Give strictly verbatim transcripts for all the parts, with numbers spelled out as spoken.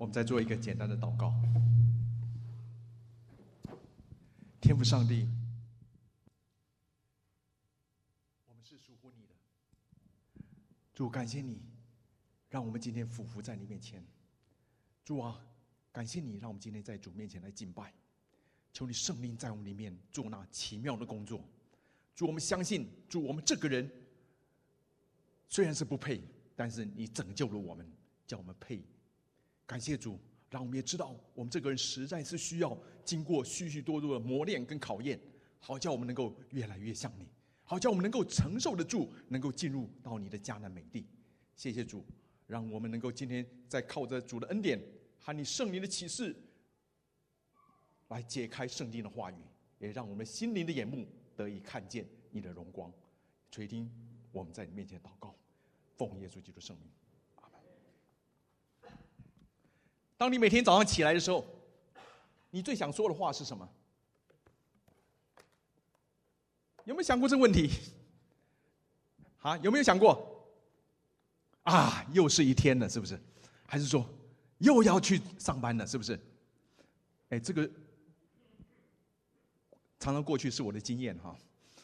我们再做一个简单的祷告。天父上帝，我们是属乎你的，主，感谢你让我们今天俯伏在你面前。主啊，感谢你让我们今天在主面前来敬拜，求你圣灵在我们里面做那奇妙的工作。主，我们相信，主，我们这个人虽然是不配，但是你拯救了我们，叫我们配。感谢主，让我们也知道我们这个人实在是需要经过许许多多的磨练跟考验，好叫我们能够越来越像你，好叫我们能够承受得住，能够进入到你的迦南美地。谢谢主，让我们能够今天再靠着主的恩典和你圣灵的启示来解开圣经的话语，也让我们心灵的眼目得以看见你的荣光。垂听我们在你面前祷告，奉耶稣基督圣名，阿们。当你每天早上起来的时候，你最想说的话是什么？有没有想过这个问题？啊，有没有想过？啊，又是一天了，是不是？还是说又要去上班了，是不是？哎，这个常常过去是我的经验哈。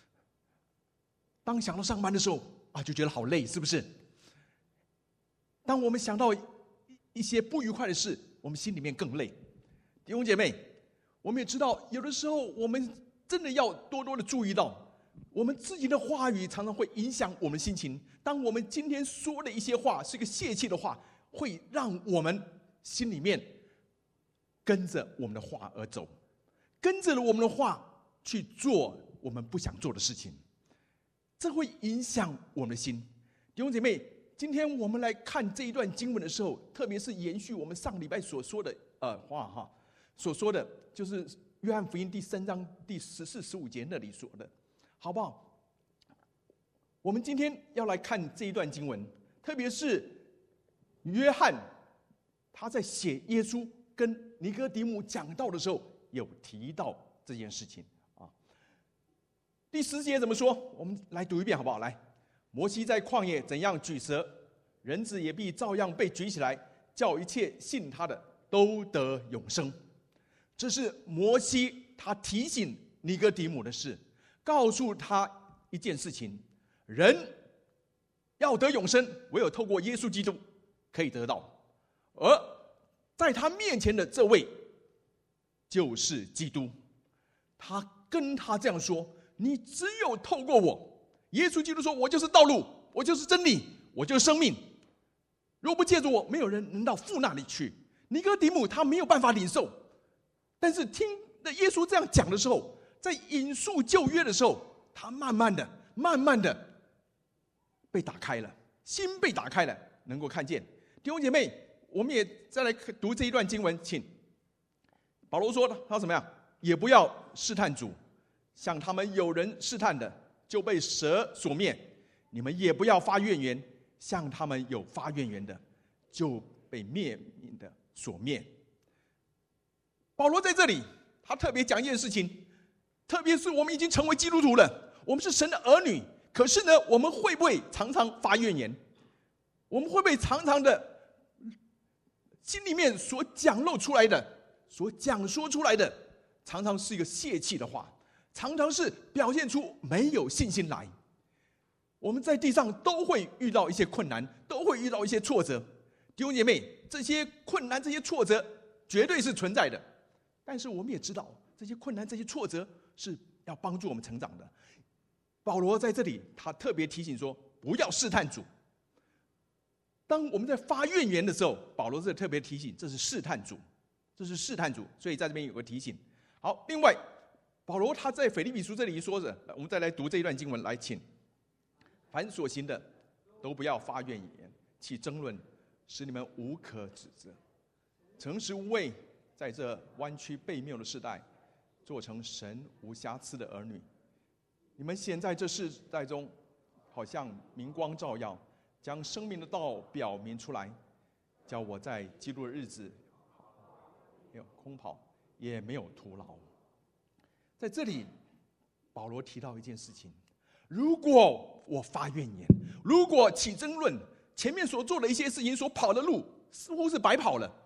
当想到上班的时候啊，就觉得好累，是不是？当我们想到一些不愉快的事，我们心里面更累。弟兄姐妹，我们也知道，有的时候我们真的要多多的注意到，我们自己的话语常常会影响我们心情。当我们今天说的一些话是一个泄气的话，会让我们心里面跟着我们的话而走，跟着我们的话去做我们不想做的事情，这会影响我们的心。弟兄姐妹，今天我们来看这一段经文的时候，特别是延续我们上礼拜所说的呃话哈，所说的就是约翰福音第三章第十四、十五节那里说的，好不好？我们今天要来看这一段经文，特别是约翰他在写耶稣跟尼哥底母讲道的时候，有提到这件事情啊。第十节怎么说？我们来读一遍好不好？来，摩西在旷野怎样举蛇，人子也必照样被举起来，叫一切信他的都得永生。这是摩西他提醒尼哥底母的事，告诉他一件事情：人要得永生，唯有透过耶稣基督可以得到。而在他面前的这位就是基督，他跟他这样说：你只有透过我。耶稣基督说：我就是道路，我就是真理，我就是生命，若不借助我，没有人能到父那里去。尼哥底母他没有办法领受，但是听耶稣这样讲的时候，在引述旧约的时候，他慢慢的慢慢的被打开了，心被打开了，能够看见。弟兄姐妹，我们也再来读这一段经文，请。保罗说他怎么样？也不要试探主，像他们有人试探的，就被蛇所灭。你们也不要发怨言，像他们有发怨言的，就被灭命的所灭。保罗在这里，他特别讲一件事情，特别是我们已经成为基督徒了，我们是神的儿女，可是呢，我们会不会常常发怨言？我们会不会常常的心里面所讲露出来的，所讲说出来的，常常是一个泄气的话，常常是表现出没有信心来。我们在地上都会遇到一些困难，都会遇到一些挫折。弟兄姐妹，这些困难、这些挫折绝对是存在的，但是我们也知道，这些困难、这些挫折是要帮助我们成长的。保罗在这里，他特别提醒说，不要试探主。当我们在发怨言的时候，保罗这特别提醒，这是试探主，这是试探主，所以在这边有个提醒。好，另外，保罗他在腓立比书这里说着，我们再来读这一段经文，来，请。凡所行的，都不要发怨言，起争论，使你们无可指责。诚实无畏，在这弯曲悖谬的时代，做成神无瑕疵的儿女。你们显在这世代中，好像明光照耀，将生命的道表明出来，叫我在基督的日子没有空跑，也没有徒劳。在这里，保罗提到一件事情：如果我发怨言，如果起争论，前面所做的一些事情，所跑的路似乎是白跑了，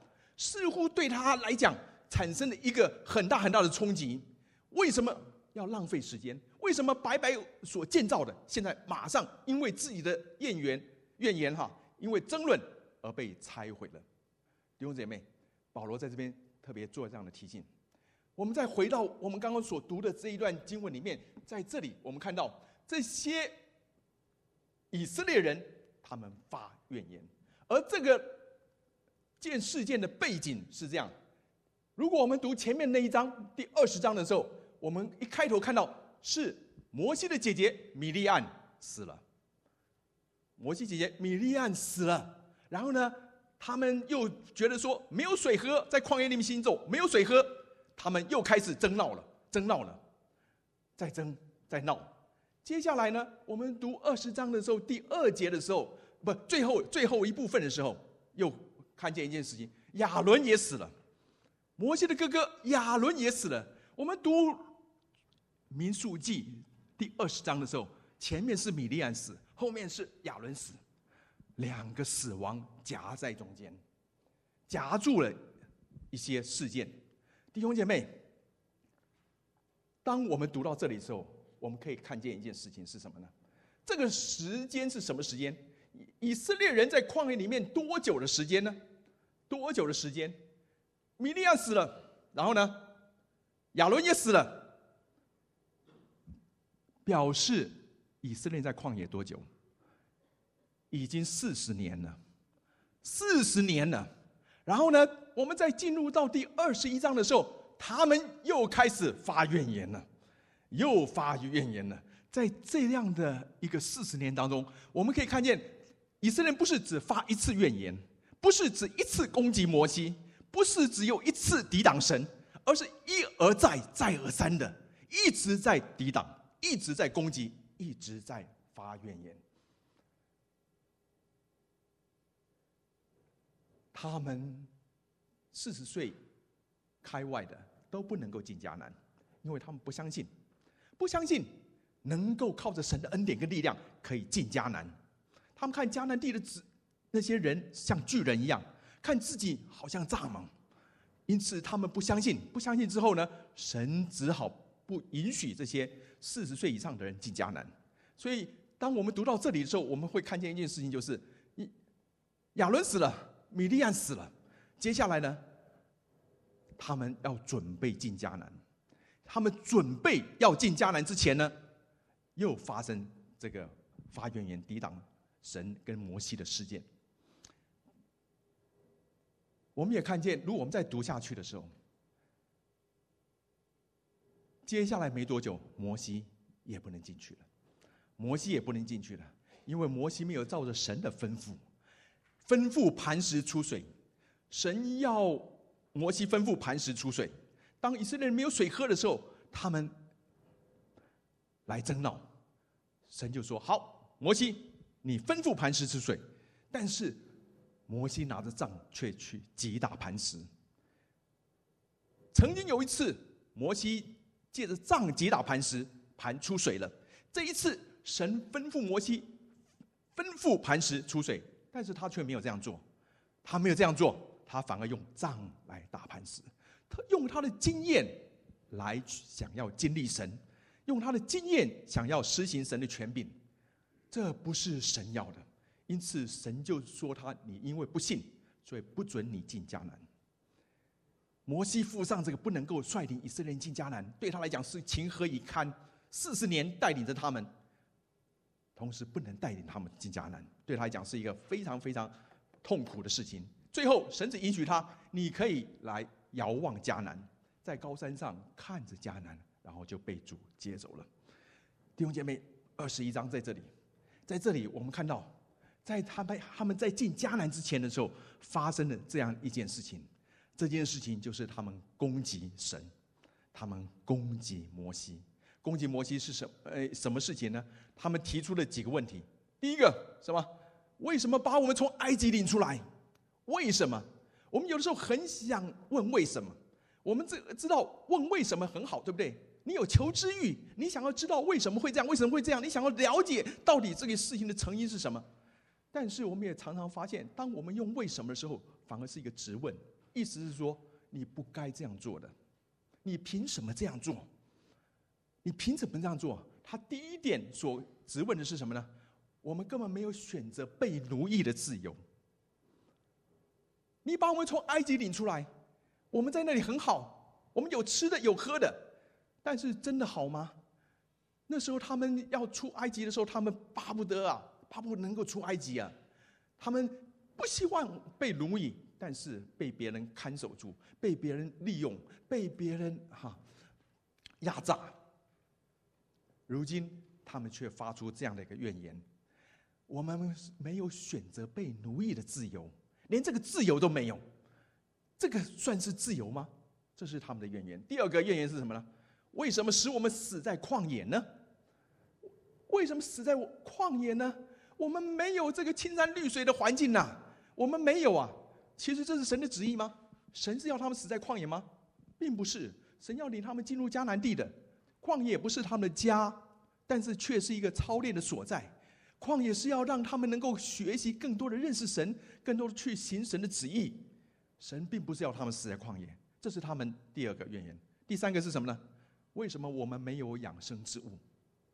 似乎对他来讲产生了一个很大很大的冲击。为什么要浪费时间？为什么白白所建造的，现在马上因为自己的怨言怨言哈，因为争论而被拆毁了？弟兄姐妹，保罗在这边特别做这样的提醒。我们再回到我们刚刚所读的这一段经文里面，在这里我们看到这些以色列人他们发怨言，而这个件事件的背景是这样。如果我们读前面那一章第二十章的时候，我们一开头看到是摩西的姐姐米利暗死了，摩西姐姐米利暗死了，然后呢，他们又觉得说没有水喝，在旷野里面行走，没有水喝，他们又开始争闹了，争闹了，再争再闹。接下来呢，我们读二十章的时候，第二节的时候，不，最后最后一部分的时候，又看见一件事情，亚伦也死了，摩西的哥哥亚伦也死了。我们读民数记第二十章的时候，前面是米利暗死，后面是亚伦死，两个死亡夹在中间，夹住了一些事件。弟兄姐妹，当我们读到这里的时候，我们可以看见一件事情是什么呢？这个时间是什么时间？以色列人在旷野里面多久的时间呢？多久的时间？米利暗死了，然后呢，亚伦也死了，表示以色列人在旷野多久？已经四十年了，四十年了。然后呢，我们再进入到第二十一章的时候，他们又开始发怨言了，又发怨言了。在这样的一个四十年当中，我们可以看见，以色列人不是只发一次怨言，不是只一次攻击摩西，不是只有一次抵挡神，而是一而再、再而三的一直在抵挡，一直在攻击，一直在发怨言。他们四十岁开外的都不能够进迦南，因为他们不相信，不相信能够靠着神的恩典跟力量可以进迦南。他们看迦南地的那些人像巨人一样，看自己好像蚱蜢，因此他们不相信。不相信之后呢，神只好不允许这些四十岁以上的人进迦南。所以当我们读到这里的时候，我们会看见一件事情，就是亚伦死了，米利暗死了，接下来呢，他们要准备进迦南。他们准备要进迦南之前呢，又发生这个发怨言、抵挡神跟摩西的事件。我们也看见，如果我们再读下去的时候，接下来没多久，摩西也不能进去了。摩西也不能进去了，因为摩西没有照着神的吩咐，吩咐磐石出水。神要摩西吩咐磐石出水。当以色列人没有水喝的时候，他们来争闹。神就说：“好，摩西，你吩咐磐石出水。”但是摩西拿着杖却去击打磐石。曾经有一次，摩西借着杖击打磐石，磐出水了。这一次，神吩咐摩西吩咐磐石出水，但是他却没有这样做。他没有这样做，他反而用杖来打磐石。他用他的经验来想要经历神，用他的经验想要施行神的权柄，这不是神要的。因此神就说他：你因为不信，所以不准你进迦南。摩西附上这个不能够率领以色列人进迦南，对他来讲是情何以堪。四十年带领着他们，同时不能带领他们进迦南，对他来讲是一个非常非常痛苦的事情。最后神只允许他：你可以来遥望迦南，在高山上看着迦南，然后就被主接走了。弟兄姐妹，二十一章在这里，在这里我们看到，在他们他们在进迦南之前的时候，发生了这样一件事情。这件事情就是他们攻击神，他们攻击摩西。攻击摩西是什呃什么事情呢？他们提出了几个问题。第一个什么？为什么把我们从埃及领出来？为什么？我们有的时候很想问为什么。我们知道问为什么很好，对不对？你有求知欲，你想要知道为什么会这样，为什么会这样，你想要了解到底这个事情的成因是什么。但是我们也常常发现，当我们用为什么的时候，反而是一个质问， 意思是说你不该这样做的，你凭什么这样做？你凭什么这样做？他第一点所质问的是什么呢？我们根本没有选择被奴役的自由。你把我们从埃及领出来，我们在那里很好，我们有吃的有喝的，但是真的好吗？那时候他们要出埃及的时候，他们巴不得啊，巴不得能够出埃及啊，他们不希望被奴役，但是被别人看守住，被别人利用，被别人哈压榨。如今他们却发出这样的一个怨言：我们没有选择被奴役的自由，连这个自由都没有，这个算是自由吗？这是他们的怨言。第二个怨言是什么呢？为什么使我们死在旷野呢？为什么死在旷野呢？我们没有这个青山绿水的环境呐，我们没有啊。其实这是神的旨意吗？神是要他们死在旷野吗？并不是，神要领他们进入迦南地的。旷野不是他们的家，但是却是一个操练的所在。旷野是要让他们能够学习更多的认识神，更多的去行神的旨意。神并不是要他们死在旷野，这是他们第二个怨言。第三个是什么呢？为什么我们没有养生之物？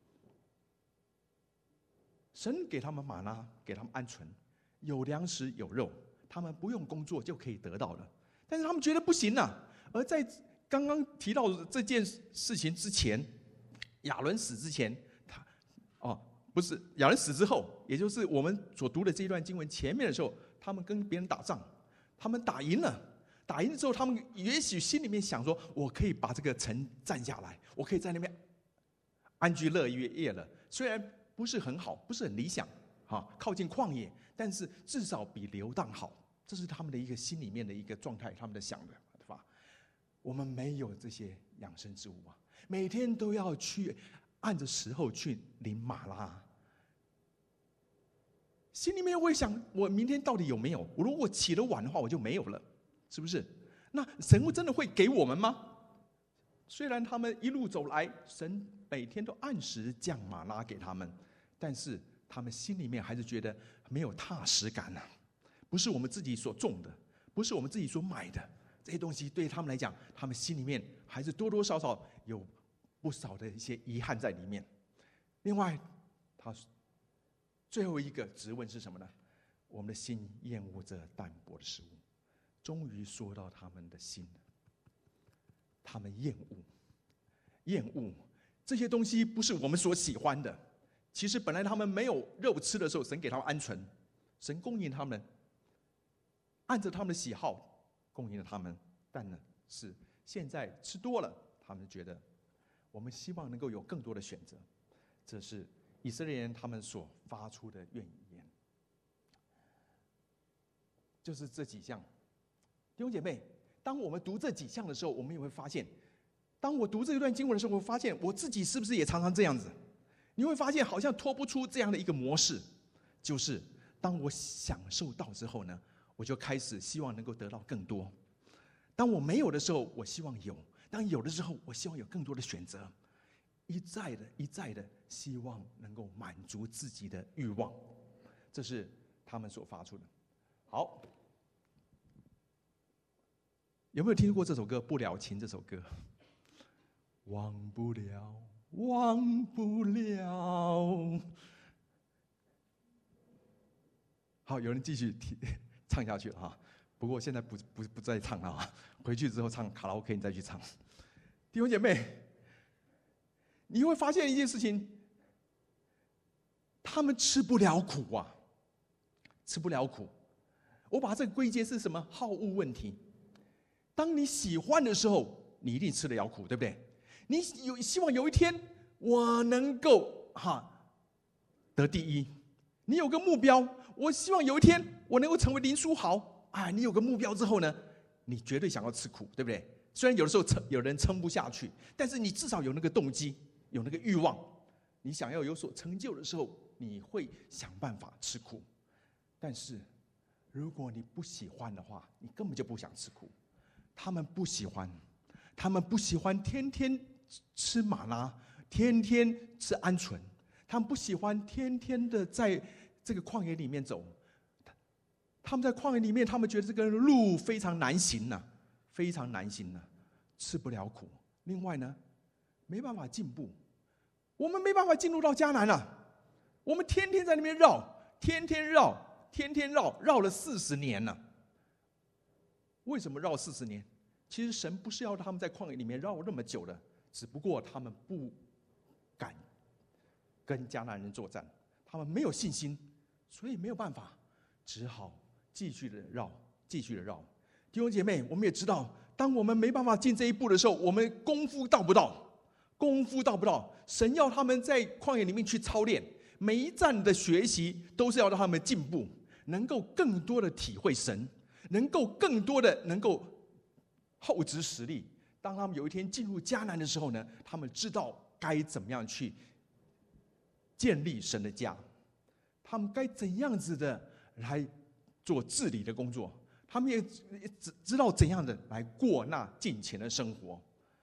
神给他们玛纳，给他们鹌鹑，有粮食有肉，他们不用工作就可以得到了。但是他们觉得不行啊。而在刚刚提到这件事情之前，亚伦死之前，他哦不是亚伦死之后，也就是我们所读的这一段经文前面的时候，他们跟别人打仗，他们打赢了。打赢了之后，他们也许心里面想说：“我可以把这个城占下来，我可以在那边安居乐业了。虽然不是很好，不是很理想，哈，靠近旷野，但是至少比流荡好。”这是他们的一个心里面的一个状态，他们的想的，对吧？我们没有这些养生之物啊，每天都要去按着时候去领玛拉。心里面会想：我明天到底有没有？我如果起得晚的话，我就没有了。是不是？那神真的会给我们吗？虽然他们一路走来，神每天都按时降玛拉给他们，但是他们心里面还是觉得没有踏实感啊。不是我们自己所种的，不是我们自己所买的，这些东西对他们来讲，他们心里面还是多多少少有不少的一些遗憾在里面。另外，他最后一个质问是什么呢？我们的心厌恶这淡薄的食物。终于说到他们的心了，他们厌恶，厌恶这些东西不是我们所喜欢的。其实本来他们没有肉吃的时候，神给他们鹌鹑，神供应他们，按着他们的喜好供应了他们。但呢，是现在吃多了，他们觉得我们希望能够有更多的选择。这是以色列人他们所发出的怨言，就是这几项。弟兄姐妹，当我们读这几项的时候，我们也会发现，当我读这一段经文的时候，我发现我自己是不是也常常这样子？你会发现好像脱不出这样的一个模式，就是当我享受到之后呢，我就开始希望能够得到更多；当我没有的时候，我希望有；当有的时候，我希望有更多的选择，一再的、一再的希望能够满足自己的欲望，这是他们所发出的。好。有没有听过这首歌《不了情》这首歌？忘不了，忘不了。好，有人继续唱下去了哈。不过现在不不不再唱了啊，回去之后唱卡拉 OK， 你再去唱。弟兄姐妹，你会发现一件事情，他们吃不了苦啊，吃不了苦。我把这个归结是什么？好恶问题。当你喜欢的时候，你一定吃得了苦，对不对？你有希望有一天我能够哈得第一，你有个目标，我希望有一天我能够成为林书豪。哎，你有个目标之后呢，你绝对想要吃苦，对不对？虽然有的时候撑有人撑不下去，但是你至少有那个动机，有那个欲望。你想要有所成就的时候，你会想办法吃苦。但是如果你不喜欢的话，你根本就不想吃苦。他们不喜欢，他们不喜欢天天吃玛拉，天天吃鹌鹑，他们不喜欢天天的在这个旷野里面走， 他们在旷野里面，他们觉得这个路非常难行呐、啊，非常难行呐、啊，吃不了苦。另外呢，没办法进步，我们没办法进入到迦南了、啊。我们天天在那边绕，天天绕，天天绕，绕了四十年了、啊。为什么绕四十年？其实神不是要他们在旷野里面绕那么久的，只不过他们不敢跟迦南人作战，他们没有信心，所以没有办法，只好继续的绕，继续的绕。弟兄姐妹，我们也知道，当我们没办法进这一步的时候，我们功夫到不到？功夫到不到？神要他们在旷野里面去操练，每一站的学习都是要让他们进步，能够更多的体会神，能够更多的能够厚植实力。当他们有一天进入迦南的时候呢，他们知道该怎么样去建立神的家，他们该怎样子的来做治理的工作，他们也知道怎样的来过那敬虔的生活。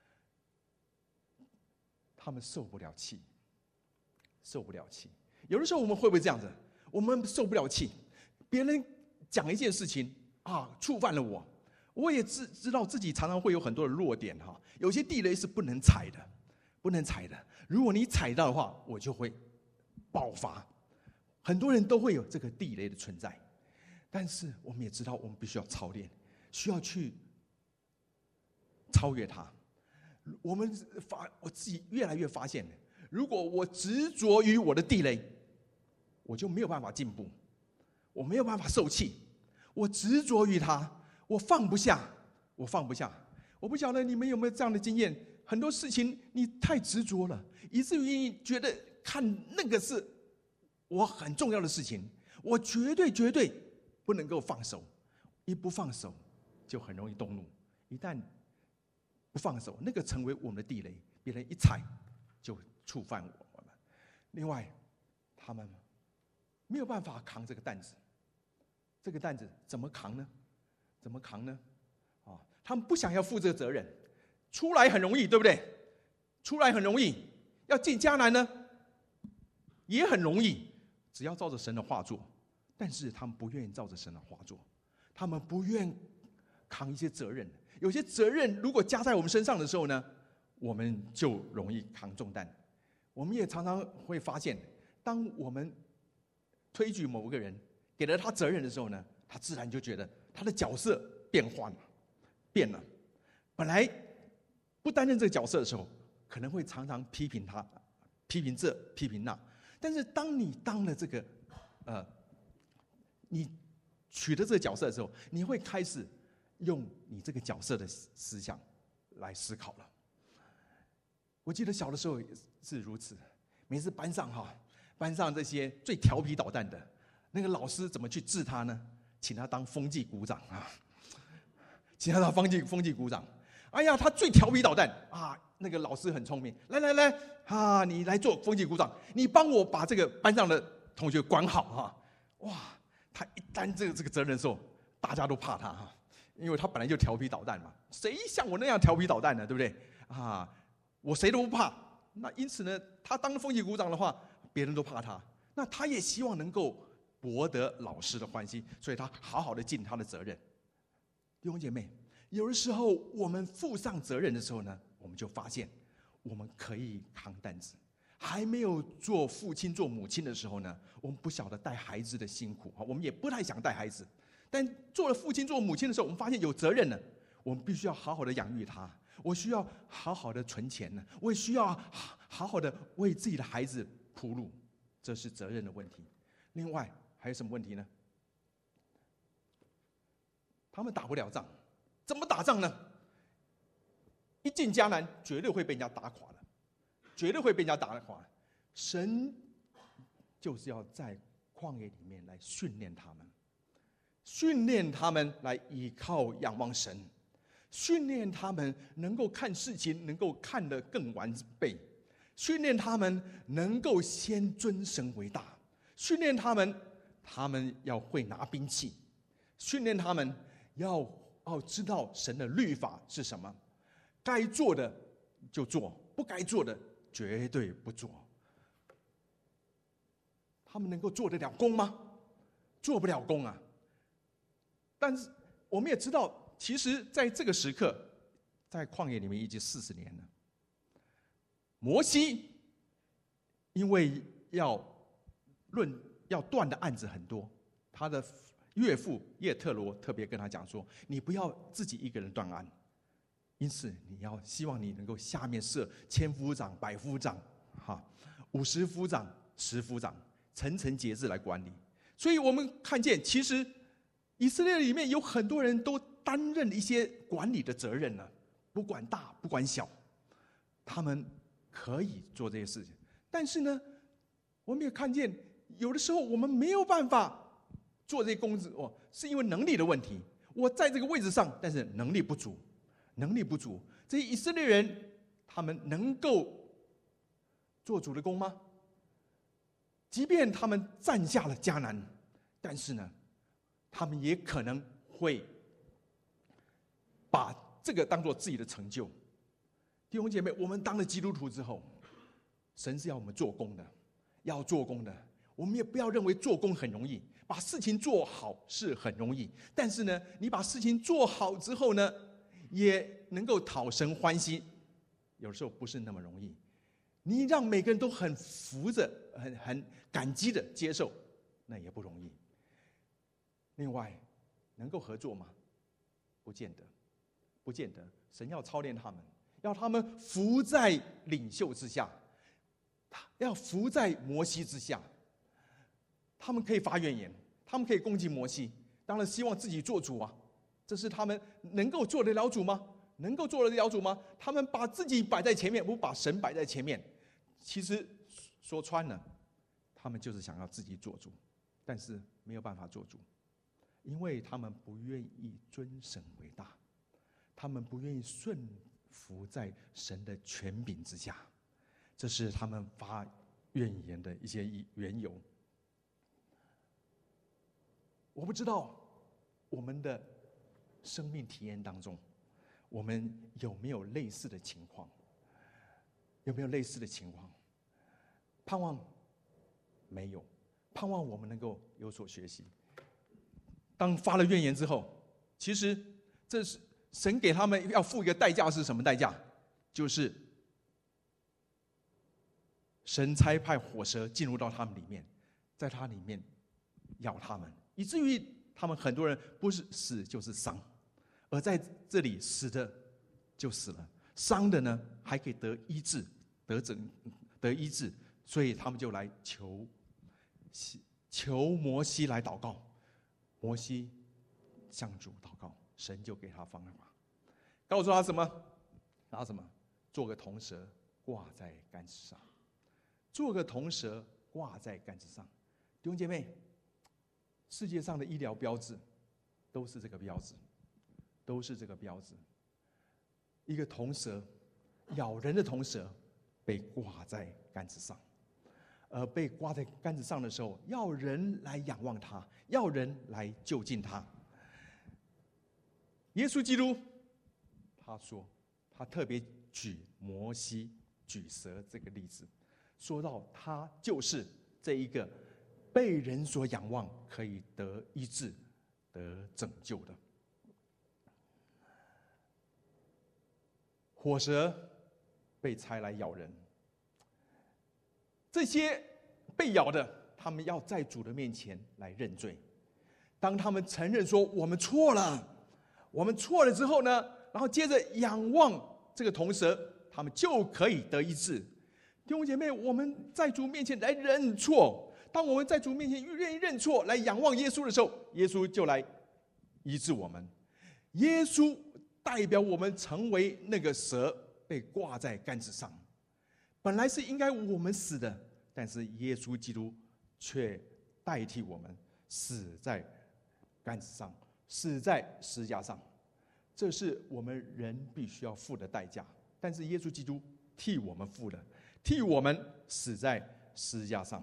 他们受不了气，受不了气。有的时候我们会不会这样子？我们受不了气，别人讲一件事情啊，触犯了我，我也知知道自己常常会有很多的弱点哈。有些地雷是不能踩的，不能踩的。如果你踩到的话，我就会爆发。很多人都会有这个地雷的存在，但是我们也知道，我们必须要操练，需要去超越它。我们发我自己越来越发现，如果我执着于我的地雷，我就没有办法进步，我没有办法受气。我执着于它，我放不下，我放不下。我不晓得你们有没有这样的经验？很多事情你太执着了，以至于你觉得看那个是我很重要的事情，我绝对绝对不能够放手。一不放手，就很容易动怒。一旦不放手，那个成为我们的地雷，别人一踩就触犯我们。另外，他们没有办法扛这个担子，这个担子怎么扛呢？怎么扛呢？啊，他们不想要负这个责任，出来很容易，对不对？出来很容易，要进迦南呢，也很容易，只要照着神的话做。但是他们不愿意照着神的话做，他们不愿扛一些责任。有些责任如果加在我们身上的时候呢，我们就容易扛重担。我们也常常会发现，当我们推举某个人，给了他责任的时候呢，他自然就觉得他的角色变换了，变了。本来不担任这个角色的时候，可能会常常批评他，批评这，批评那。但是当你当了这个，呃，你取得这个角色的时候，你会开始用你这个角色的思想来思考了。我记得小的时候也是如此，每次班上哈，班上这些最调皮捣蛋的那个老师怎么去治他呢？请他当风纪股长啊，请他当风纪风纪股长。哎呀，他最调皮捣蛋啊！那个老师很聪明，来来来啊，你来做风纪股长，你帮我把这个班上的同学管好哈。哇，他一担这个这个责任的时候，大家都怕他哈。因为他本来就调皮捣蛋嘛，谁像我那样调皮捣蛋呢？对不对？啊，我谁都不怕。那因此呢，他当风纪股长的话，别人都怕他。那他也希望能够博得老师的欢心，所以他好好的尽他的责任。弟兄姐妹，有的时候我们负上责任的时候呢，我们就发现我们可以扛担子。还没有做父亲、做母亲的时候呢，我们不晓得带孩子的辛苦，我们也不太想带孩子。但做了父亲、做母亲的时候，我们发现有责任了，我们必须要好好的养育他，我需要好好的存钱呢，我也需要好好的为自己的孩子铺路，这是责任的问题。另外还有什么问题呢？他们打不了仗，怎么打仗呢？一进迦南，绝对会被人家打垮的，绝对会被人家打垮。神就是要在旷野里面来训练他们。训练他们来依靠仰望神，训练他们能够看事情能够看得更完备，训练他们能够先尊神为大，训练他们他们要会拿兵器，训练他们要要知道神的律法是什么，该做的就做，不该做的绝对不做。他们能够做得了工吗？做不了工啊。 但是我们也知道，其实在这个时刻，在旷野里面已经四十年了。摩西因为要论要断的案子很多，他的岳父叶特罗特别跟他讲说：“你不要自己一个人断案，因此你要希望你能够下面设千夫长、百夫长、哈五十夫长、十夫长，层层节制来管理。”所以我们看见，其实以色列里面有很多人都担任一些管理的责任了，不管大不管小，他们可以做这些事情。但是呢，我们也看见，有的时候我们没有办法做这些工作，哦，是因为能力的问题。我在这个位置上，但是能力不足，能力不足。这些以色列人，他们能够做主的工吗？即便他们占下了迦南，但是呢，他们也可能会把这个当作自己的成就。弟兄姐妹，我们当了基督徒之后，神是要我们做工的，要做工的。我们也不要认为做工很容易，把事情做好是很容易，但是呢，你把事情做好之后呢，也能够讨神欢心，有时候不是那么容易。你让每个人都很服着、很很感激的接受，那也不容易。另外，能够合作吗？不见得，不见得。神要操练他们，要他们服在领袖之下，要服在摩西之下。他们可以发怨言，他们可以攻击摩西，当然希望自己做主啊。这是他们能够做得了主吗？能够做得了主吗？他们把自己摆在前面，不把神摆在前面。其实说穿了，他们就是想要自己做主，但是没有办法做主，因为他们不愿意尊神为大，他们不愿意顺服在神的权柄之下，这是他们发怨言的一些缘由。我不知道我们的生命体验当中，我们有没有类似的情况？有没有类似的情况？盼望没有，盼望我们能够有所学习。当发了怨言之后，其实这是神给他们要付一个代价，是什么代价？就是神差派火蛇进入到他们里面，在他里面咬他们，以至于他们很多人不是死就是伤，而在这里死的就死了，伤的呢还可以得医治，得整得医治，所以他们就来求求摩西来祷告。摩西向主祷告，神就给他方法，告诉他什么？拿什么？做个铜蛇挂在杆子上，做个铜蛇挂在杆子上。弟兄姐妹，世界上的医疗标志都是这个标志，都是这个标志。一个铜蛇，咬人的铜蛇被挂在杆子上，而被挂在杆子上的时候，要人来仰望他，要人来就近他。耶稣基督他说，他特别举摩西举蛇这个例子，说到他就是这一个被人所仰望，可以得医治、得拯救的。火蛇被差来咬人，这些被咬的，他们要在主的面前来认罪。当他们承认说我们错了，我们错了之后呢，然后接着仰望这个铜蛇，他们就可以得医治。弟兄姐妹，我们在主面前来认错，当我们在主面前愿意认错，来仰望耶稣的时候，耶稣就来医治我们。耶稣代表我们成为那个蛇，被挂在杆子上。本来是应该我们死的，但是耶稣基督却代替我们死在杆子上，死在十字架上。这是我们人必须要付的代价，但是耶稣基督替我们付的，替我们死在十字架上。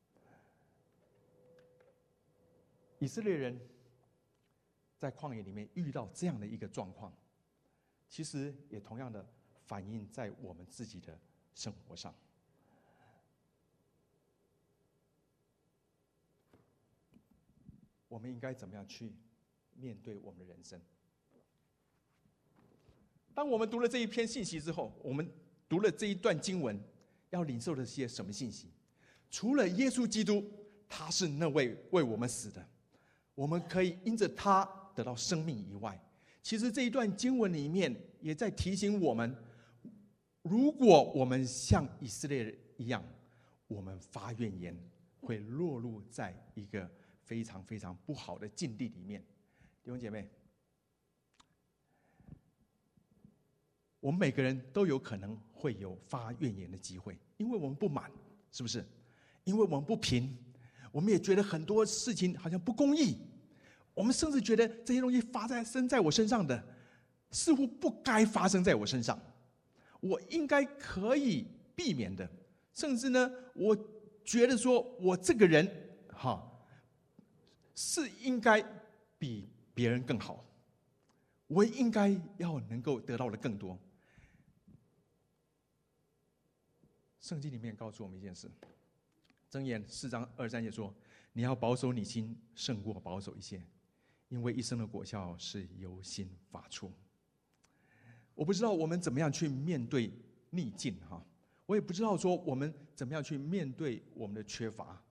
以色列人在旷野里面遇到这样的一个状况，其实也同样的反映在我们自己的生活上。我们应该怎么样去面对我们的人生。当我们读了这一篇信息之后，我们读了这一段经文，要领受的些什么信息？除了耶稣基督，他是那位为我们死的，我们可以因着他得到生命以外，其实这一段经文里面也在提醒我们，如果我们像以色列人一样，我们发怨言，会落入在一个非常非常不好的境地里面。弟兄姐妹，我们每个人都有可能会有发怨言的机会，因为我们不满，是不是？因为我们不平，我们也觉得很多事情好像不公义，我们甚至觉得这些东西发生在我身上的，似乎不该发生在我身上，我应该可以避免的，甚至呢，我觉得说我这个人哈是应该比别人更好，我应该要能够得到的更多。圣经里面告诉我们一件事，箴言四章二三节说：“你要保守你心，胜过保守一切，因为一生的果效是由心发出。”我不知道我们怎么样去面对逆境哈，我也不知道说我们怎么样去面对我们的缺乏。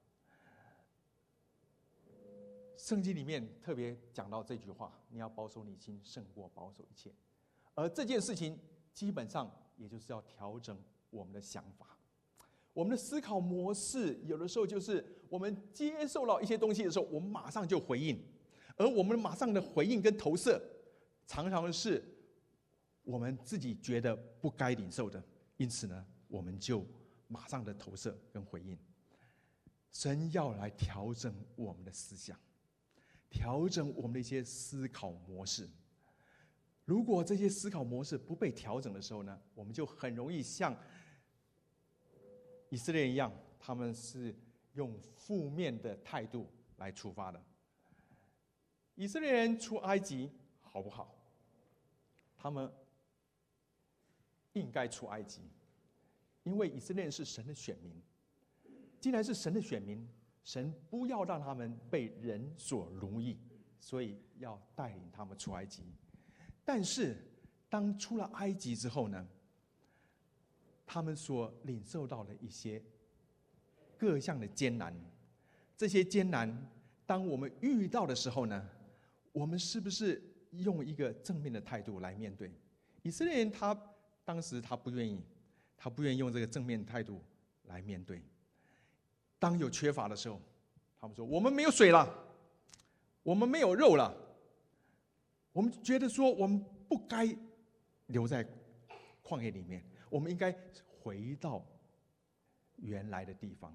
圣经里面特别讲到这句话：“你要保守你心，胜过保守一切。”而这件事情基本上也就是要调整我们的想法。我们的思考模式有的时候就是我们接受到一些东西的时候，我们马上就回应，而我们马上的回应跟投射，常常是我们自己觉得不该领受的，因此呢，我们就马上的投射跟回应。神要来调整我们的思想，调整我们的一些思考模式。如果这些思考模式不被调整的时候呢，我们就很容易像以色列人一样，他们是用负面的态度来出发的。以色列人出埃及好不好？他们应该出埃及，因为以色列人是神的选民。既然是神的选民，神不要让他们被人所奴役，所以要带领他们出埃及。但是当出了埃及之后呢，他们所领受到的一些各项的艰难，这些艰难当我们遇到的时候呢，我们是不是用一个正面的态度来面对？以色列人他当时他不愿意，他不愿意用这个正面态度来面对。当有缺乏的时候，他们说：“我们没有水了，我们没有肉了。”我们觉得说，我们不该留在旷野里面，我们应该回到原来的地方。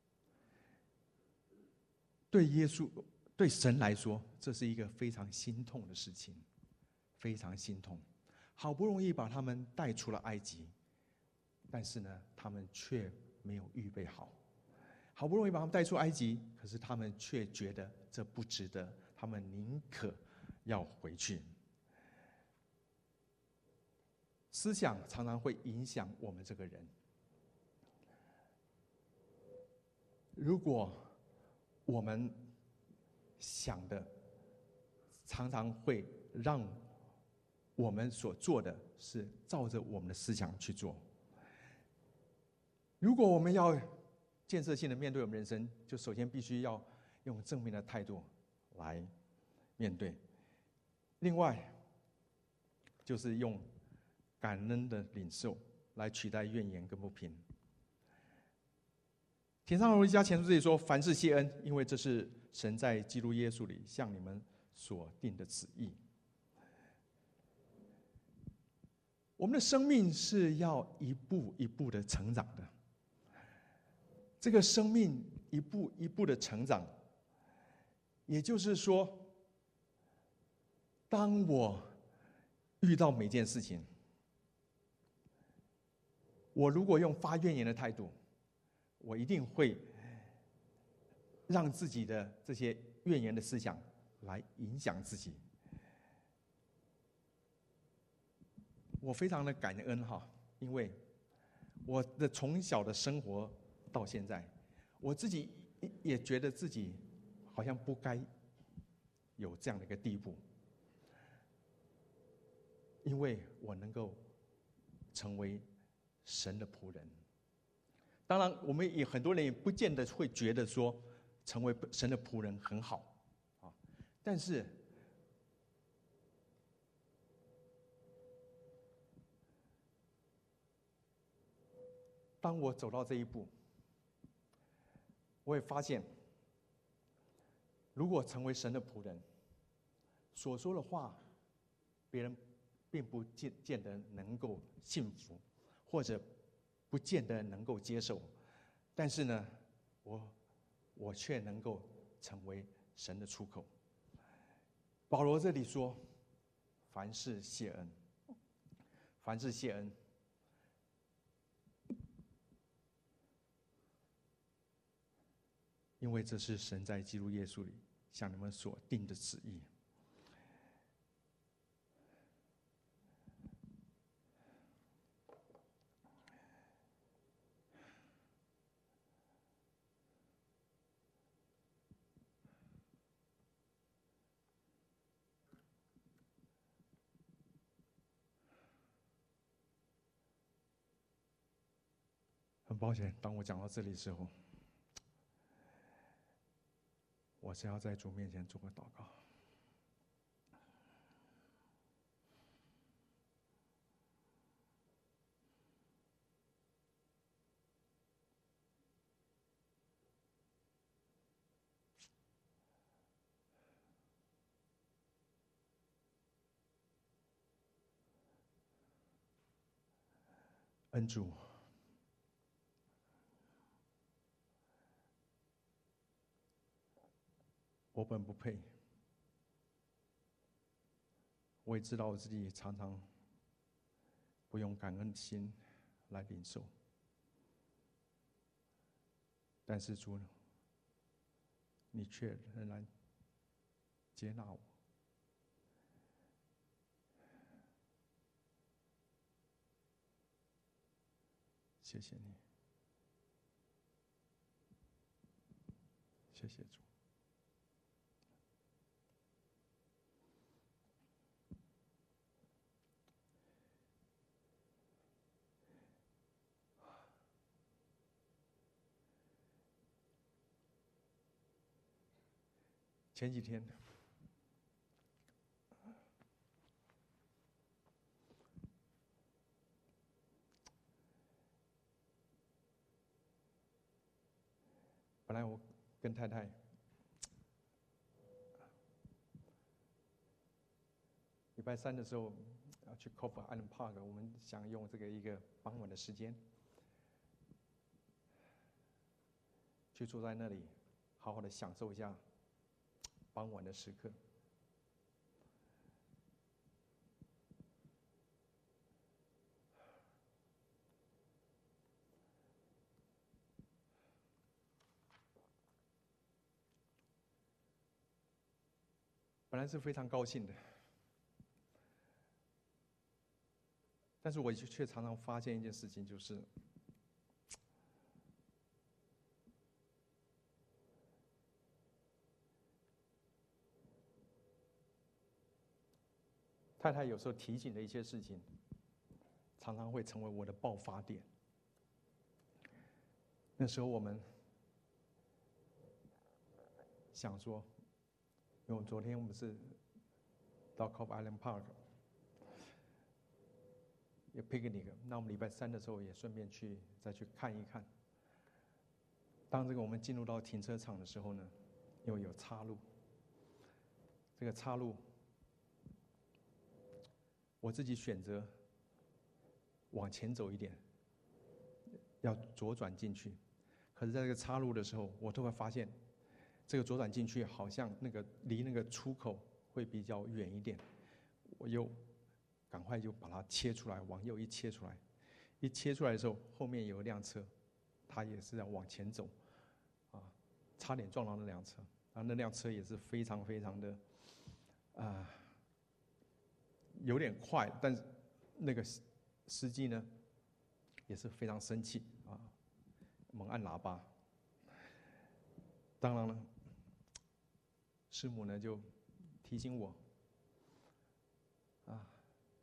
对耶稣、对神来说，这是一个非常心痛的事情，非常心痛。好不容易把他们带出了埃及，但是呢，他们却没有预备好。好不容易把他们带出埃及，可是他们却觉得这不值得，他们宁可要回去。思想常常会影响我们这个人。如果我们想的常常会让我们所做的是照着我们的思想去做。如果我们要建设性的面对我们人生，就首先必须要用正面的态度来面对。另外，就是用感恩的领受来取代怨言跟不平。帖撒罗尼迦前书这里说：“凡事谢恩，因为这是神在基督耶稣里向你们所定的旨意。”我们的生命是要一步一步的成长的。这个生命一步一步的成长，也就是说，当我遇到每件事情，我如果用发怨言的态度，我一定会让自己的这些怨言的思想来影响自己。我非常的感恩哈，因为我的从小的生活到现在，我自己也觉得自己好像不该有这样的一个地步，因为我能够成为神的仆人。当然，我们也很多人也不见得会觉得说成为神的仆人很好啊，但是当我走到这一步，我也发现，如果成为神的仆人，所说的话，别人并不见见得能够信服，或者不见得能够接受，但是呢，我我却能够成为神的出口。保罗这里说：“凡事谢恩，凡事谢恩。”因为这是神在基督耶稣里向你们所定的旨意。很抱歉，当我讲到这里的时候，我是要在主面前做个祷告。恩主，我本不配，我也知道我自己常常不用感恩的心来领受，但是主，你却仍然接纳我。谢谢你，谢谢主。前几天，本来我跟太太礼拜三的时候要去 Cove Island Park， 我们想用这个一个傍晚的时间，去坐在那里，好好的享受一下傍晚的时刻。本来是非常高兴的，但是我却常常发现一件事情，就是太太有时候提醒的一些事情，常常会成为我的爆发点。那时候我们想说，因为昨天我们是到 Cove Island Park 有 picnic， 那我们礼拜三的时候也顺便去再去看一看。当这个我们进入到停车场的时候呢，因为有岔路，这个岔路我自己选择往前走一点，要左转进去。可是在这个岔路的时候，我突然发现，这个左转进去好像那个离那个出口会比较远一点，我又赶快就把它切出来，往右一切出来。一切出来的时候，后面有一辆车，它也是在往前走，啊，差点撞到那辆车。啊，那辆车也是非常非常的，啊，有点快，但是那个司机呢，也是非常生气啊，猛按喇叭。当然了，师母呢就提醒我，啊，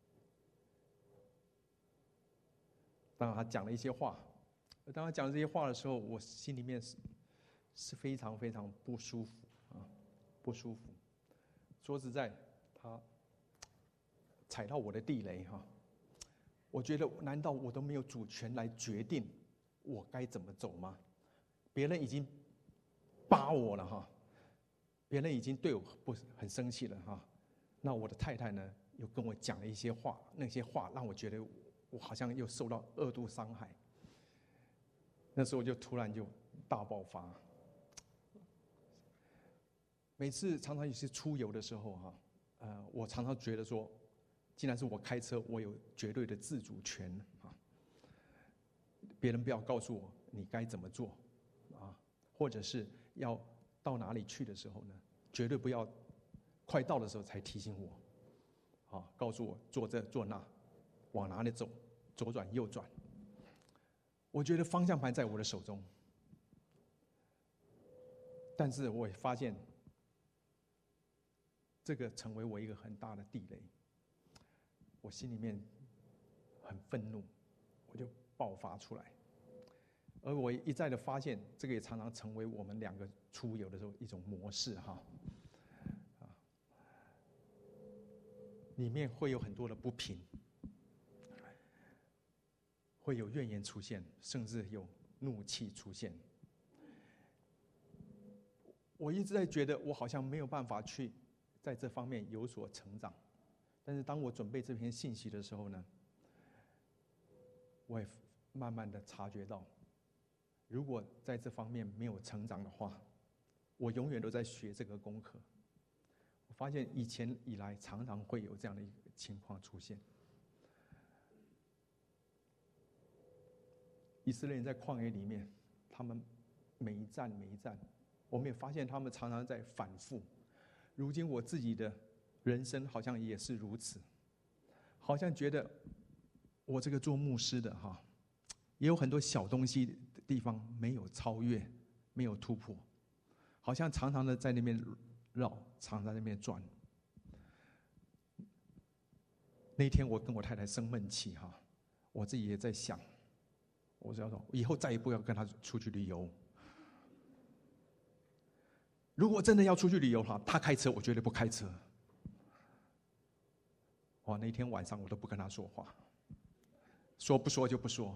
当他讲了一些话，当他讲这些话的时候，我心里面是是非常非常不舒服啊，不舒服。说实在，他踩到我的地雷哈，我觉得难道我都没有主权来决定我该怎么走吗？别人已经扒我了哈，别人已经对我不很生气了哈，那我的太太呢又跟我讲了一些话，那些话让我觉得我好像又受到二度伤害。那时候我就突然就大爆发。每次常常有些出游的时候哈，呃，我常常觉得说，既然是我开车，我有绝对的自主权啊，别人不要告诉我你该怎么做啊，或者是要到哪里去的时候呢，绝对不要快到的时候才提醒我，啊，告诉我做这做那，往哪里走，左转右转。我觉得方向盘在我的手中，但是我也发现，这个成为我一个很大的地雷。我心里面很愤怒，我就爆发出来。而我一再的发现，这个也常常成为我们两个出游的时候一种模式哈。啊，里面会有很多的不平，会有怨言出现，甚至有怒气出现。我一直在觉得我好像没有办法去在这方面有所成长，但是当我准备这篇信息的时候呢，我也慢慢的察觉到，如果在这方面没有成长的话，我永远都在学这个功课。我发现以前以来常常会有这样的一个情况出现。以色列人在旷野里面，他们每一站每一站，我们也发现他们常常在反复。如今我自己的人生好像也是如此，好像觉得我这个做牧师的哈，也有很多小东西的地方没有超越，没有突破，好像常常的在那边绕，常常在那边转。那天我跟我太太生闷气哈，我自己也在想，我就要说以后再也不要跟她出去旅游。如果真的要出去旅游的话，她开车，我绝对不开车。哇，那天晚上我都不跟她说话，说不说就不说。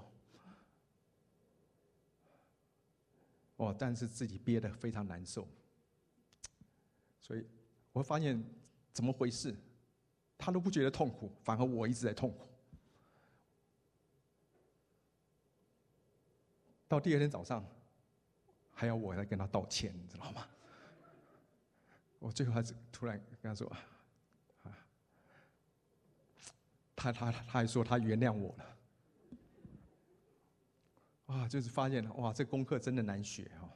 哦，但是自己憋得非常难受，所以我发现怎么回事？他都不觉得痛苦，反而我一直在痛苦。到第二天早上，还要我来跟他道歉，你知道吗？我最后还是突然跟他说：“啊，他他他还说他原谅我了。”啊，就是发现哇，这功课真的难学哈。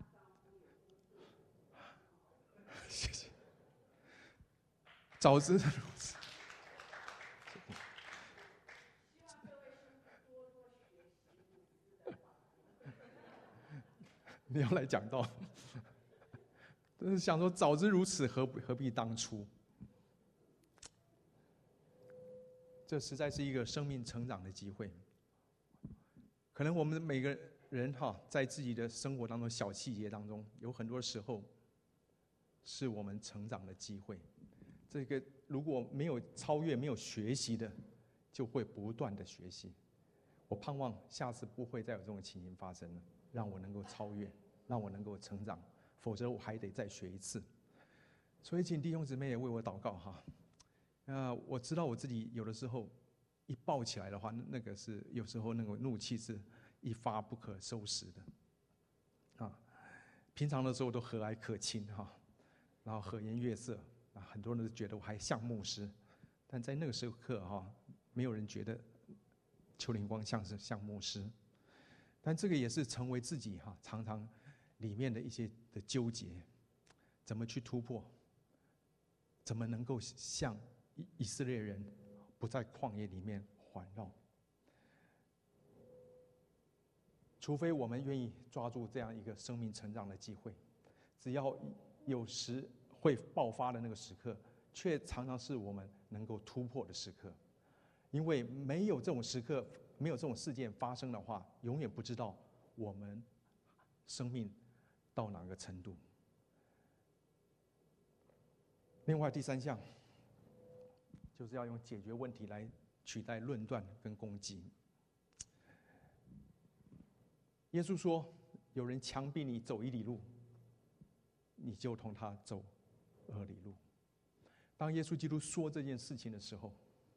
谢谢。早知如此，你要来讲道，但是想说早知如此，何何必当初？这实在是一个生命成长的机会。可能我们每个人哈，在自己的生活当中小细节当中，有很多时候是我们成长的机会。这个如果没有超越、没有学习的，就会不断的学习。我盼望下次不会再有这种情形发生了，让我能够超越，让我能够成长，否则我还得再学一次。所以，请弟兄姊妹也为我祷告哈。啊，我知道我自己有的时候一爆起来的话，那个是有时候那个怒气是一发不可收拾的。啊，平常的时候都和蔼可亲哈，然后和颜悦色。啊，很多人都觉得我还像牧师，但在那个时刻哈，没有人觉得邱灵光像是像牧师。但这个也是成为自己哈常常里面的一些的纠结，怎么去突破？怎么能够像以色列人不在旷野里面环绕？除非我们愿意抓住这样一个生命成长的机会，只要有时会爆发的那个时刻，却常常是我们能够突破的时刻。因为没有这种时刻，没有这种事件发生的话，永远不知道我们生命到哪个程度。另外第三项，就是要用解决问题来取代论断跟攻击。耶稣说，有人强逼你走一里路，你就同他走二里路。当耶稣基督说这件事情的时候，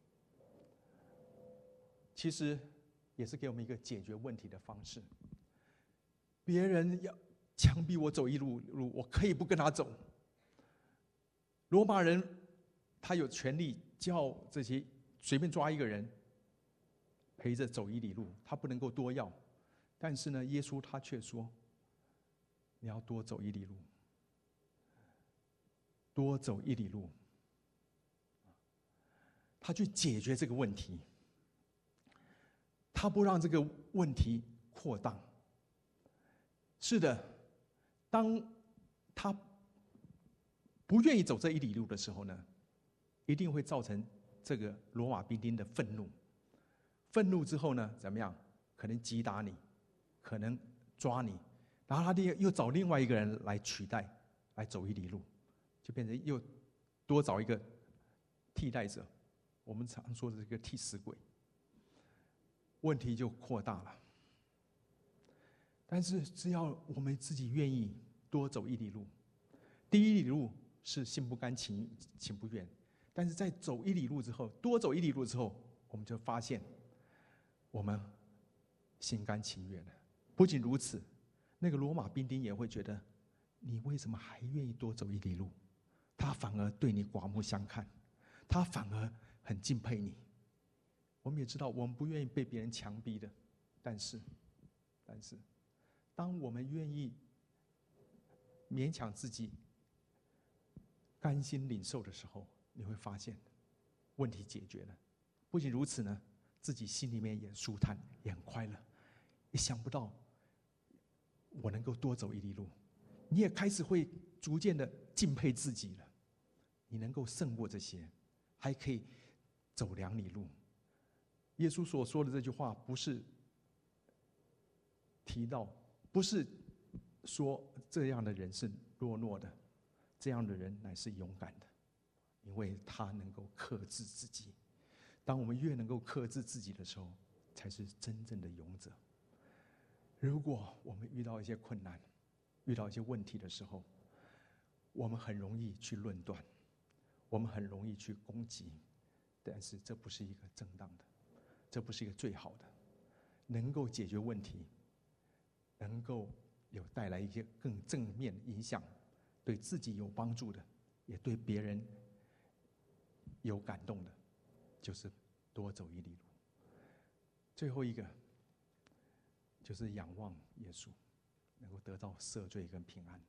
其实也是给我们一个解决问题的方式。别人要强逼我走一路路，我可以不跟他走。罗马人他有权利叫这些随便抓一个人陪着走一里路，他不能够多要。但是呢，耶稣他却说，你要多走一里路，多走一里路。他去解决这个问题，他不让这个问题扩大。是的，当他不愿意走这一里路的时候呢，一定会造成这个罗马兵丁的愤怒。愤怒之后呢，怎么样？可能击打你，可能抓你，然后他又找另外一个人来取代，来走一里路，就变成又多找一个替代者。我们常说的这个替死鬼，问题就扩大了。但是只要我们自己愿意多走一里路，第一里路是心不甘情情不愿，但是在走一里路之后，多走一里路之后，我们就发现我们心甘情愿了。不仅如此，那个罗马兵丁也会觉得，你为什么还愿意多走一里路？他反而对你刮目相看，他反而很敬佩你。我们也知道，我们不愿意被别人强逼的，但是，但是，当我们愿意勉强自己，甘心领受的时候，你会发现，问题解决了。不仅如此呢，自己心里面也舒坦，也很快乐。也想不到，我能够多走一里路，你也开始会逐渐的敬佩自己了。你能够胜过这些，还可以走两里路。耶稣所说的这句话，不是提到，不是说这样的人是懦弱的，这样的人乃是勇敢的，因为他能够克制自己。当我们越能够克制自己的时候，才是真正的勇者。如果我们遇到一些困难，遇到一些问题的时候，我们很容易去论断，我们很容易去攻击，但是这不是一个正当的，这不是一个最好的，能够解决问题，能够有带来一些更正面影响，对自己有帮助的，也对别人有感动的，就是多走一里路。最后一个就是仰望耶稣，能够得到赦罪跟平安。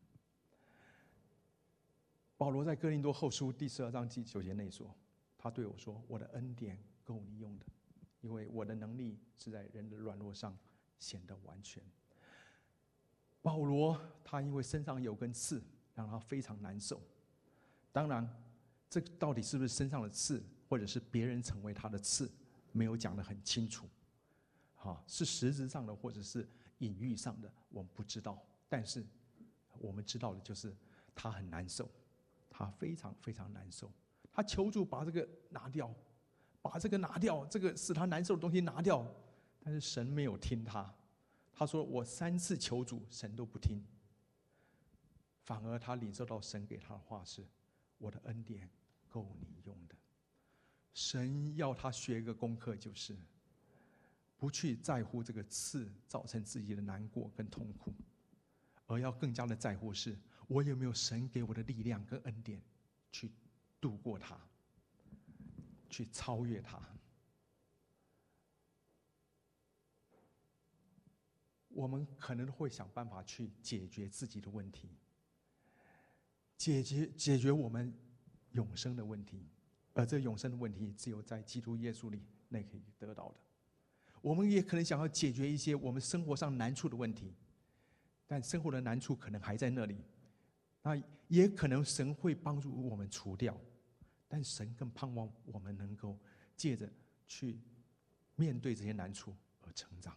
保罗在哥林多后书第十二章第九节内说，他对我说，我的恩典够你用的，因为我的能力是在人的软弱上显得完全。保罗他因为身上有根刺，让他非常难受。当然，这到底是不是身上的刺，或者是别人成为他的刺，没有讲得很清楚。是实质上的，或者是隐喻上的，我们不知道。但是我们知道的就是他很难受，他非常非常难受。他求主把这个拿掉，把这个拿掉，这个使他难受的东西拿掉。但是神没有听他，他说我三次求主，神都不听。反而他领受到神给他的话是，我的恩典够你用的。神要他学一个功课，就是不去在乎这个刺造成自己的难过跟痛苦，而要更加的在乎是我有没有神给我的力量跟恩典去度过它，去超越它。我们可能会想办法去解决自己的问题，解决解决我们永生的问题，而这永生的问题只有在基督耶稣里那可以得到的。我们也可能想要解决一些我们生活上难处的问题，但生活的难处可能还在那里， 那也可能神会帮助我们除掉，但神更盼望我们能够借着去面对这些难处而成长。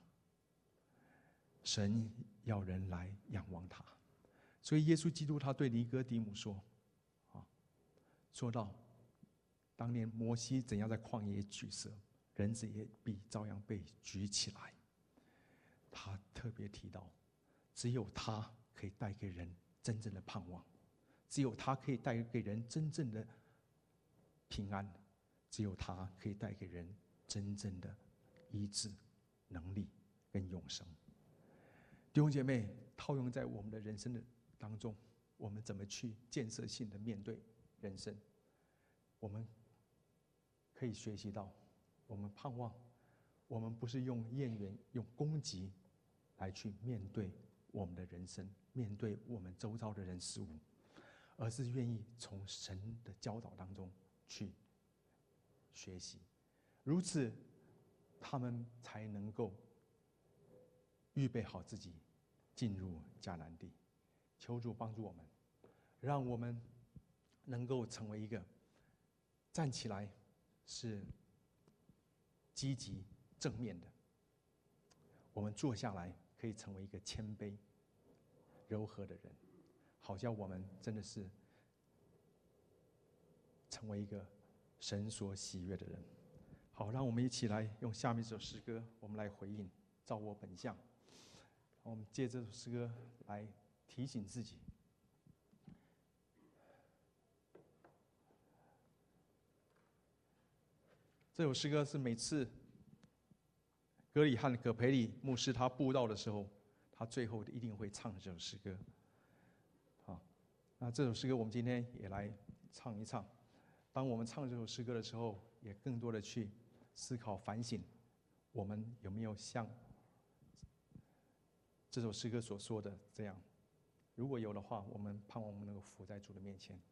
神要人来仰望他，所以耶稣基督他对尼哥底母说，啊，说到当年摩西怎样在旷野举蛇，人子也必照样被举起来。他特别提到，只有他可以带给人真正的盼望，只有他可以带给人真正的平安，只有他可以带给人真正的医治能力跟永生。弟兄姐妹，套用在我们的人生的当中，我们怎么去建设性的面对人生？我们可以学习到，我们盼望我们不是用厌怨、用攻击来去面对我们的人生，面对我们周遭的人事物，而是愿意从神的教导当中去学习，如此他们才能够预备好自己进入迦南地。求主帮助我们，让我们能够成为一个站起来是积极正面的，我们坐下来可以成为一个谦卑柔和的人，好像我们真的是成为一个神所喜悦的人。好，让我们一起来用下面这首诗歌，我们来回应照我本相。我们借这首诗歌来提醒自己，这首诗歌是每次格里汉·葛培里牧师他布道的时候，他最后一定会唱这首诗歌。好，那这首诗歌我们今天也来唱一唱。当我们唱这首诗歌的时候，也更多的去思考反省，我们有没有像这首诗歌所说的这样？如果有的话，我们盼望我们能够伏在主的面前。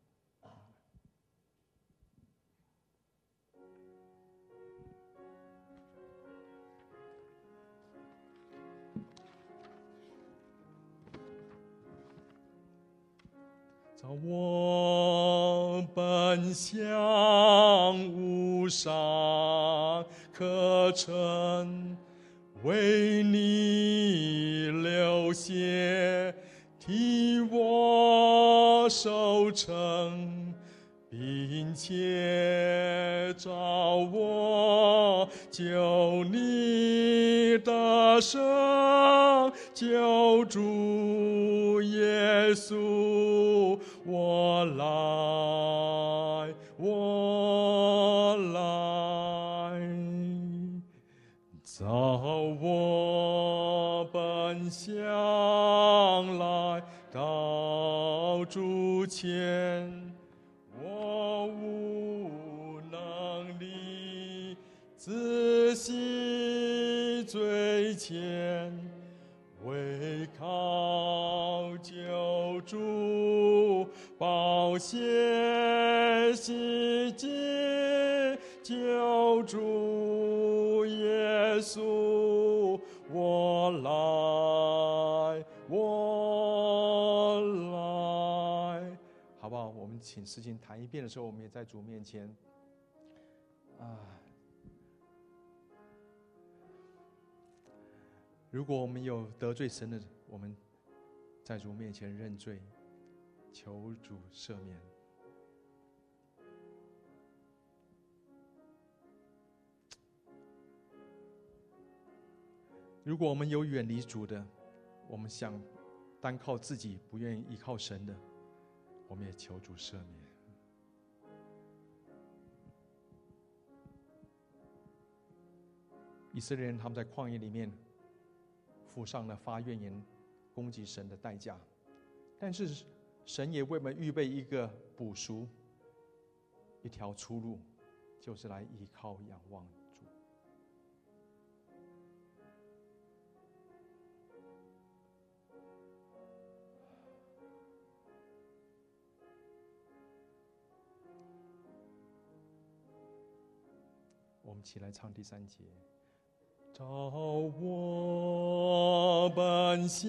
照我本相无上可称，为你流血，替我受成，并且照我救你的生，救主耶稣，我来，我来，照我本相来到主前，我无能力自息罪愆，唯靠救主宝血洗净，救主耶稣，我来，我来，好不好？我们请诗琴弹一遍的时候，我们也在主面前啊。如果我们有得罪神的，我们在主面前认罪，求主赦免。如果我们有远离主的，我们想单靠自己，不愿意依靠神的，我们也求主赦免。以色列人他们在旷野里面付上了发怨言、攻击神的代价，但是神也为我们预备一个补赎，一条出路，就是来依靠仰望主。我们起来唱第三节。 找我奔向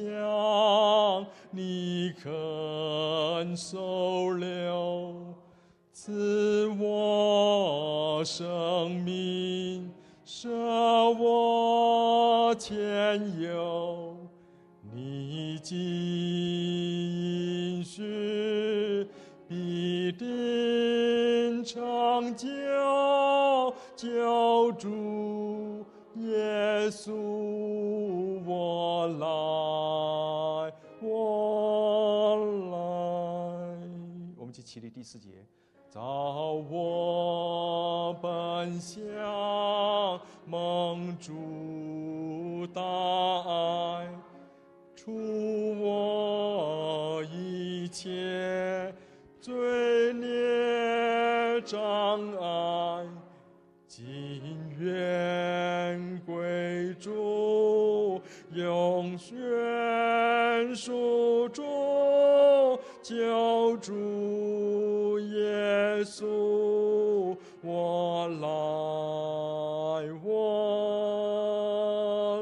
你肯收留，赐我生命，舍我前有，你既应许必定成就，救主耶稣，我来，我来。我们一起起立第四节，找我奔向蒙主大爱，除我一切罪孽障碍，今愿归主，永宣属主，救主耶稣，我来，我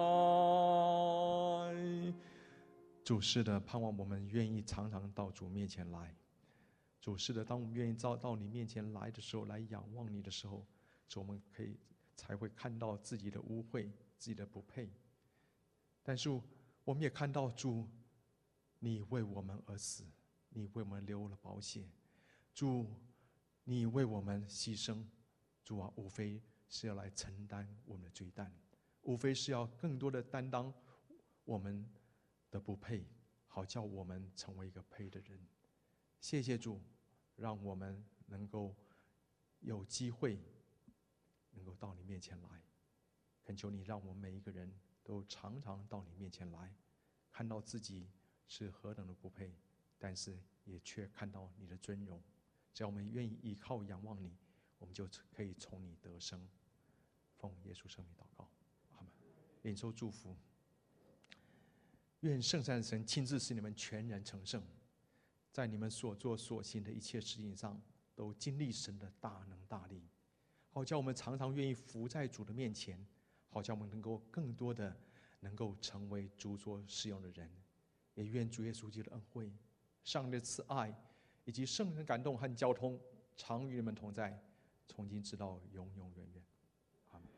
来。 主是的，盼望我们愿意常常到主面前来。主是的，当我们愿意到到你面前来的时候，来仰望你的时候，主我们可以才会看到自己的污秽，自己的不配。但是我们也看到主，你为我们而死，你为我们流了宝血，主，你为我们牺牲，主啊，无非是要来承担我们的罪担，无非是要更多的担当我们的不配，好叫我们成为一个配的人。谢谢主，让我们能够有机会能够到你面前来，恳求你让我们每一个人都常常到你面前来，看到自己是何等的不配，但是也却看到你的尊荣。只要我们愿意依靠仰望你，我们就可以从你得生。奉耶稣圣名祷告，阿们。领受祝福，愿圣善神亲自使你们全然成圣，在你们所做所行的一切事情上都经历神的大能大力，好叫我们常常愿意伏在主的面前，好叫我们能够更多的能够成为主所使用的人。也愿主耶稣基督的恩惠、上帝的慈爱以及圣神感动和交通常与你们同在，从今直到永永远远。阿们。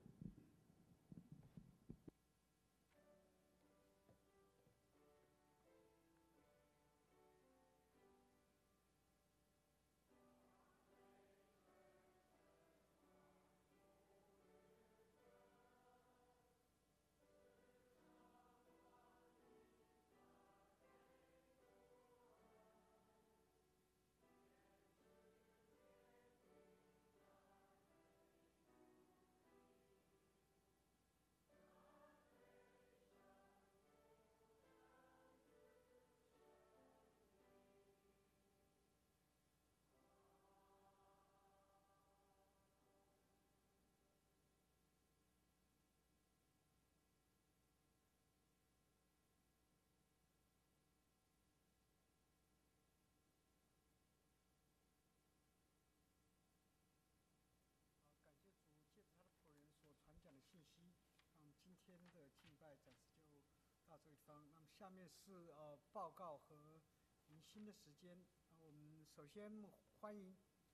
信息，那么今天的敬拜暂时就到这一方。那么下面是呃报告和迎新的时间。呃、我们首先欢迎，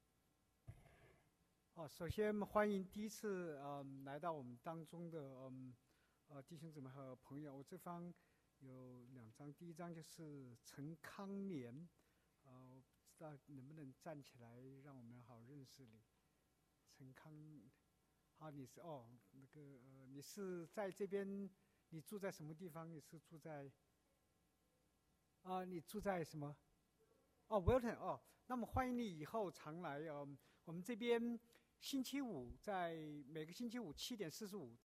哦，首先欢迎第一次呃来到我们当中的嗯呃弟兄姊妹和朋友。我这方有两张，第一张就是陈康年，呃，我不知道能不能站起来让我们好认识你，陈康。好，你是哦，那个呃，你是在这边，你住在什么地方？你是住在啊、呃，你住在什么？哦 ，Wilton 哦，那么欢迎你以后常来哦。我们这边星期五在每个星期五七点四十五